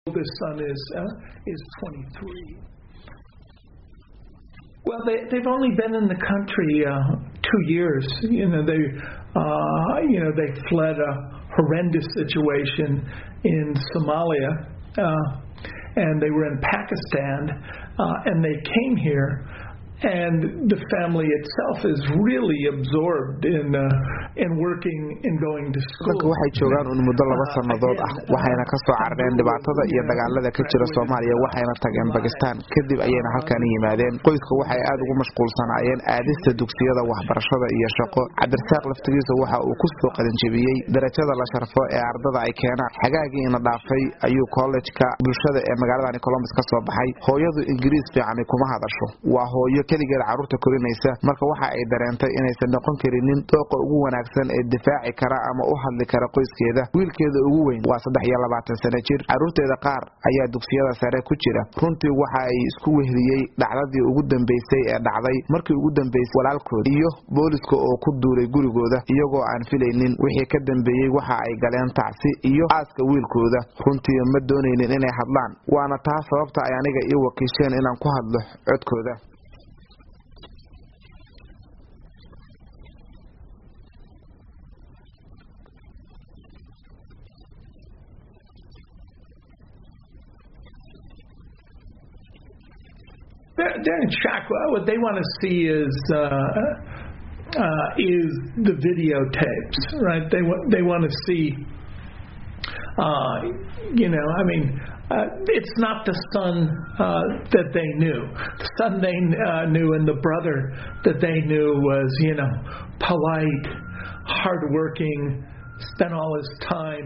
oldest son is 23. Well, they've only been in the country 2 years. They fled a horrendous situation in Somalia, and they were in Pakistan, and they came here. And the family itself is really absorbed in working and going to school. waxay joogaan muddo 2 sanadood ah waxayna ka soo carareen dhibaatada iyo dagaalada ka jira Soomaaliya waxayna tageen Pakistan kadib ayayna halkaan yimaadeen qoyska waxay aad ugu mashquulsanaayeen aadista dugsiyada waxbarashada iyo shaqo Cabdirsaaq laftigiisa waxa uu ku soo qalin jabiyay darajada la sharfo ee ardada ay keenaan xagaagiina dhaafay ayuu college-ka bulshada ee magaalada Columbus ka soo baxay hooyadu Ingiriis fiican kuma hadasho waa hooyo kaligeed carruurta korinaysa marka waxa ay dareentay inaysan noqon karinin dooqa ugu wanaagsan ee difaaci kara ama u hadli kara qoyskeeda wiilkeeda ugu weyn waa 23 sano jir carruurteeda qaar ayaa dugsiyada sare ku jira runtii waxa ay isku wehriyay dhacdadii ugu dambeysay ee dhacday markii ugu dambeysay walaalkood iyo booliska oo ku duulay gurigooda iyagoo aan filaynin wixii ka dambeeyay waxa ay galeen tacsi iyo aaska wiilkooda runtii ma doonaynin inay hadlaan waana taa sababta ay aniga iyo wakiisheen inaan ku hadlo codkooda They're in shock. What they want to see is the videotapes, right? They want to see, it's not the son that they knew. The son they knew and the brother that they knew was, polite, hardworking, spent all his time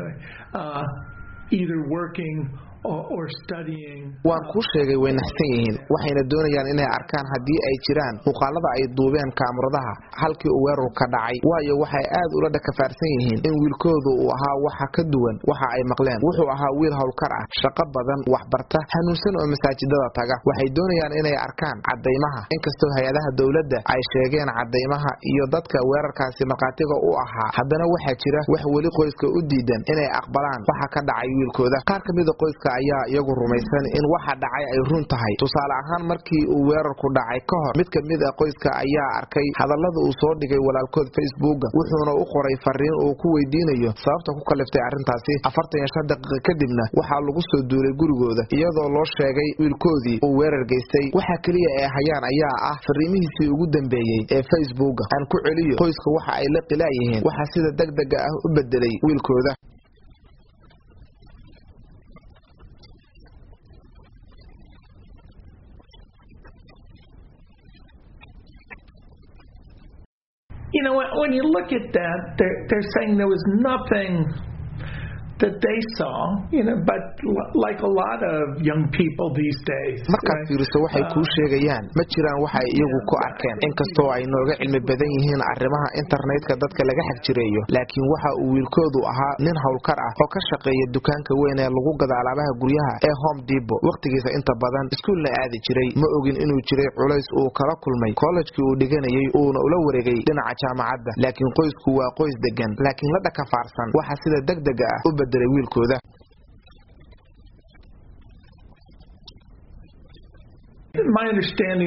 either working or studying. waan ku sheegay way naxsan yihiin waxayna doonayaan inay arkaan hadii ay jiraan muuqaalada ay duubeen kaamiradaha halkii uu weerar ka dhacay waayo waxay aad ula dhakafaarsan yihiin in wiilkoodu uu ahaa waxa ka duwan waxa ay maqleen wuxuu ahaa wiil hawlkar ah shaqo badan wax barta hanuunsan oo masaajidada taga waxay doonayaan inay arkaan cadeymaha inkastoo hay'adaha dawladda ay sheegeen cadeymaha iyo dadka weerarkaasi marqaatiga u ahaa haddana waxa jira wax wali qoyska u diidan inay aqbalaan waxa ka dhacay wiilkooda qaar kamid ah qoyska ayaa iyagu rumaysan in waxa dhacay ay run tahay tusaale ahaan markii uu weerarku dhacay ka hor mid kamid ah qoyska ayaa arkay hadallada uu soo dhigay walaalkood Facebook wuxuuna u qoray fariin uu ku weydiinayo sababta ku kaliftay arintaasi 45 daqiiqo kadibna waxa lagu soo duulay gurigooda iyadoo loo sheegay wiilkoodii uu weerar geystay waxa kaliya ee hayaan ayaa ah fariimihiisii ugu dambeeyay ee Facebook aan ku celiyo qoyska waxa ay la qilaayeen waxa sida degdeg ah u bedelay wiilkooda when you look at that, they're saying there was nothing that they saw, but like a lot of young people these days. markaad fiiriso waxay ku sheegayaan ma jiraan waxa iyagu ku arkeen inkastoo ay nooga cilmi badan yihiin arrimaha internetka dadka laga xagjireeyo laakiin waxa uu wiilkoodu ahaa nin hawlkar ah oo ka shaqeeya dukaanka weyn ee lagu gado alaabaha guryaha ee Home Depot waqtigiisa inta badan iskuulna aadi jiray ma ogin inuu jiray culays uu kala kulmay college-kii uu dhiganayay uuna ula wareegay dhinaca jaamacadda laakiin qoysku waa qoys degan laakiin la dhakafaarsan waxa sida degdeg ah u bedelay wiilkooda my understanding